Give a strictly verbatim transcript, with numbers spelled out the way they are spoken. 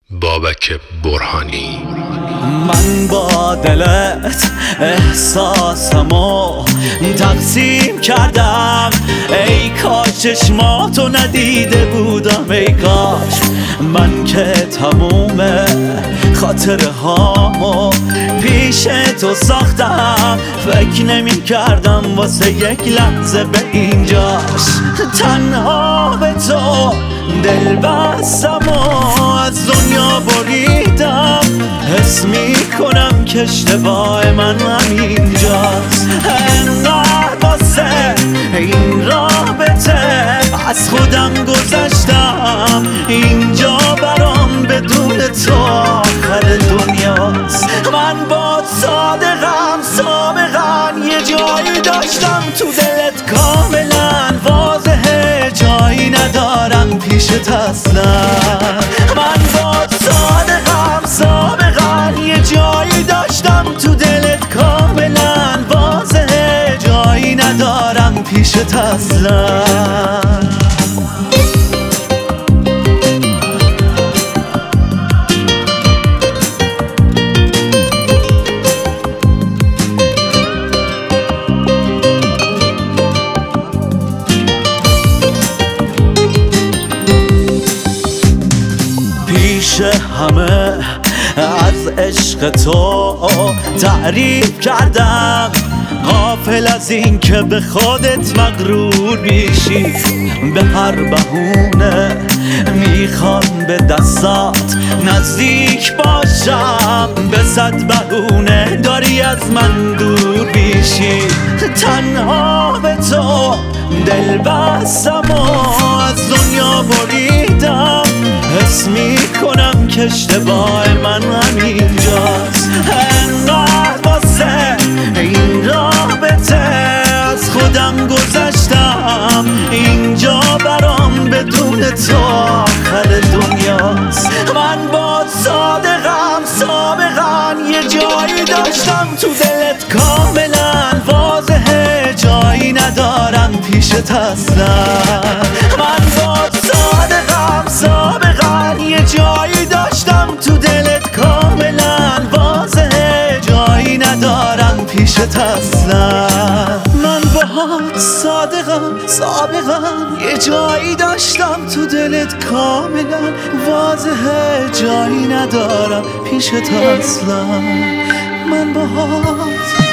بابک برهانی. من با دلت احساسمو تقسیم کردم، ای کاش چشماتو ندیده بودم، ای کاش من که تموم خاطره هامو پیش تو ساختم. فکر نمی کردم واسه یک لحظه به اینجاش تنها به تو دل بستم و از دنیا بریدم. حس می کنم که اشتباه من همینجاست، انقدر واسه این رابطه از خودم گذشتم. اینجا برام بدون تو آخر دنیاست. من با صادقم سابقا یه جایی داشتم تو دلت کاملا واضحه، جایی ندارم پیشت اصلا. من با صادقم سابقا یه جایی داشتم تو دلت کاملا واضحه، جایی ندارم پیشت اصلا. پیش همه از عشق تو تعریف کردم، غافل از این که به خودت مغرور میشی. به هر بهونه میخوام به دستات نزدیک باشم، به صد بهونه داری از من دور میشی. تنها به تو دل بستم و از دنیا بریدم. حس می کنم که اشتباه من همینجاست، انقدر واسه این رابطه از خودم گذشتم. اینجا برام بدون تو آخر دنیاست. من با صادقم سابقا یه جایی داشتم تو دلت کاملا واضحه، جایی ندارم پیشت اصلا. من با صادقم سابقا یه جایی داشتم تو دلت کاملا واضحه، جایی ندارم پیشت اصلا. من باهات صادقم سابقا یه جایی داشتم تو دلت کاملا واضحه، جایی ندارم پیشت اصلا. من باهات